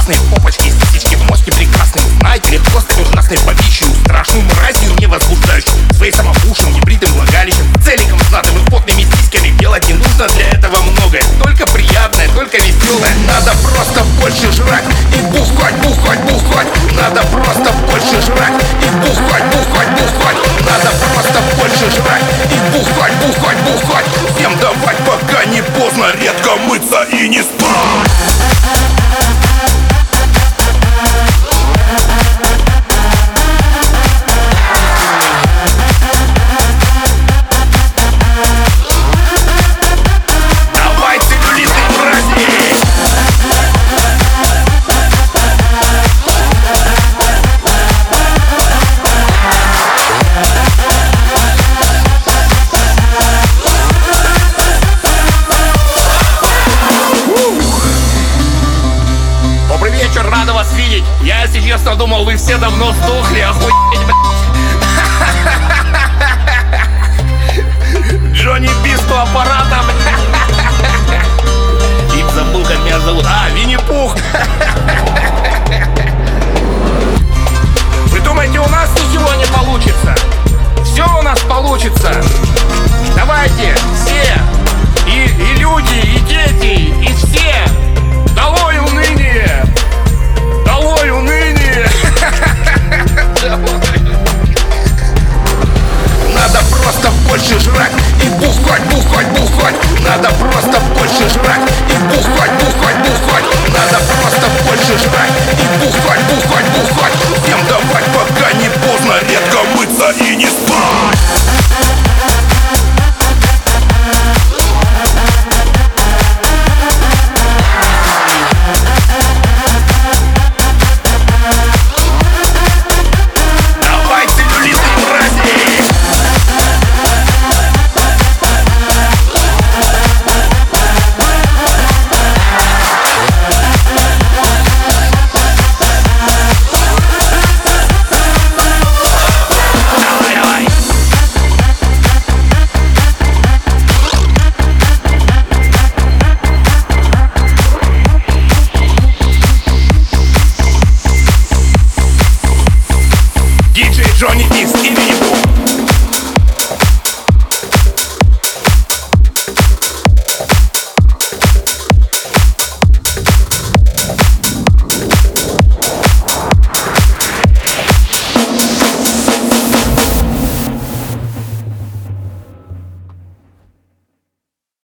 красные попочки, сисечки, моськи прекрасные. Знаете, легко стать ужасной бабищей, страшной мразью, не возбуждающей своей самопушем, небритым влагалищем, целиком знатым и потными сиськами. Делать не нужно для этого многое, только приятное, только веселое. Надо просто больше жрать и бухать, бухать, бухать. Надо просто больше жрать и бухать, бухать, бухать. Надо просто больше жрать и бухать, бухать, бухать. Всем давать, пока не поздно, редко мыться и не спать. Рада вас видеть. Я, если честно, думал, вы все давно сдохли. Охуеть, блядь. Джонни Бист у аппарата. И забыл, как меня зовут. Винни-Пух. Вы думаете, у нас ничего не получится? Все у нас получится. Давайте, все. И люди, и дети, и все. Долой уныние! Долой уныние! Надо просто больше жрать и бухать, бухать, бухать. Надо просто больше жрать и бухать, бухать, бухать. Надо просто больше жрать и бухать, бухать, бухать. Всем давать, пока не поздно, редко мыться и не спать. Джонни Бист и Винни-Пух.